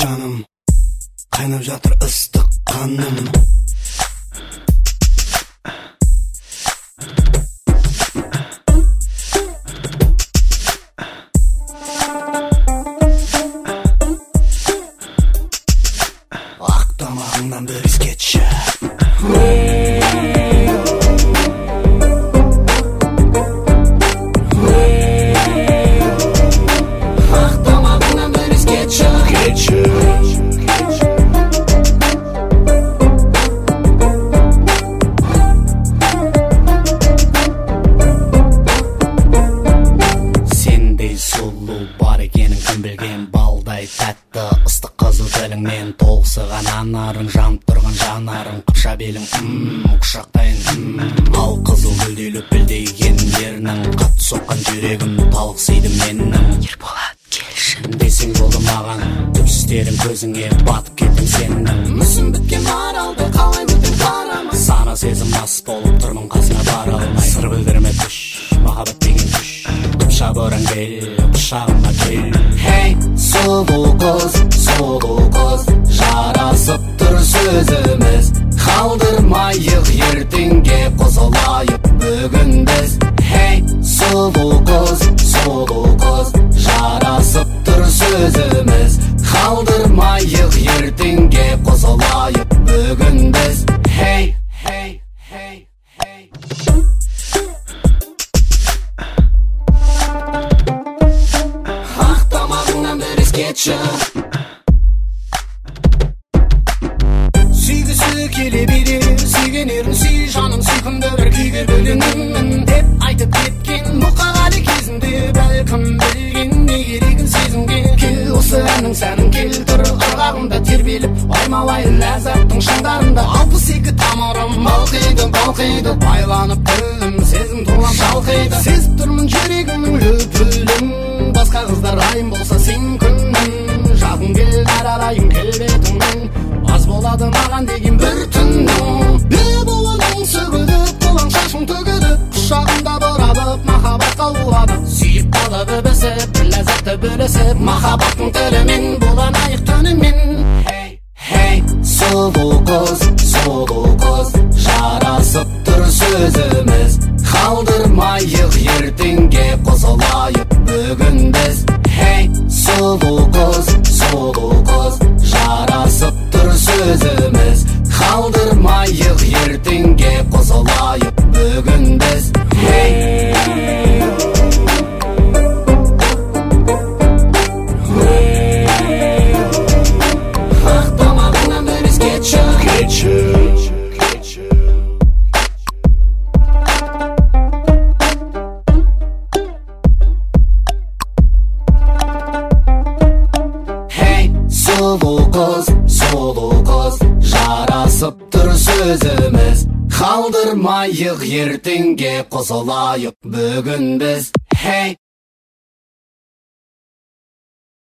жаным, қайнап жатыр ыстық қаным. Ақ тамағыңнан бір иіс кетші. Сендей сұлу бар екенін кім білген, балдай тәтті ыстық қызыл тіліңмен толықсыған анарың, жанып тұрған жанарың, қыпша белің құшақтайын ал қызыл гүлдей лүпілдеген ернің, қатты соққан жүрегім талықсиды менің. Ерболат келші десең болды маған, түпсіздерің көзіңе батып кеттім сенің. Мүсін біткен аралды қалай өтіп барамын, сана сезім мас болып тұрмын қасыңа бара алмай. Сыр білдірме түш, махаббат деген күш, қыпша боран кел, құшағыма кел. Хей, сұлу қыз, жарасып тұр сөзіміз, қалдырмайық ертеңге қосылайық бүгін біз. Хей, сұлу қыз, жарасып тұр сөзіміз, қалдырмайық ертеңге қосылайық бүгін біз. Хей, хей, хей, хей. Ақ тамағыңнан бір иіс кетші. Сүйгісі келе берер, сүйгенерін сүй жаным, сүйкімді бір күйге бөленемін деп айтып кеткен мұқағали кезінде, бәлкім білген не керегін сезімге. Кел осы әннің сәнін келтір ырғағымда тербеліп, аймалай ләззаттың шыңдарында. 62 тамырым балқиды, байланып тілім сезім тулап шалқиды. Сезіп тұрмын жүрегімнің лүпілін, басқа қыздар райым болса сен күннің, жағын кел аралайын келбетіңнің, аз болады маған деген бір түннің. Бебуының сөгіліп, қолаң шашың төгіліп, құшағымда бұрабып махаббатқа улады. Сүйіп қалып өбісіп, ләззатты бөлісіп, махаббаттың тілімен боланайық түнімен. Хей, хей, сұлу қыз, жарасып тұр сөзіміз, қалдырмайық ертеңге қосылайық бүгін біз. Хей, сұлу қыз, жарасып тұр сөзіміз, қалдырмайық ертеңге қосылайық бүгін біз. Хей, ақ тамағыңнан бір иіс кетші. Сұлу қыз, жарасып тұр сөзіміз, қалдырмайық ертеңге қосылайық бүгін біз. Хей.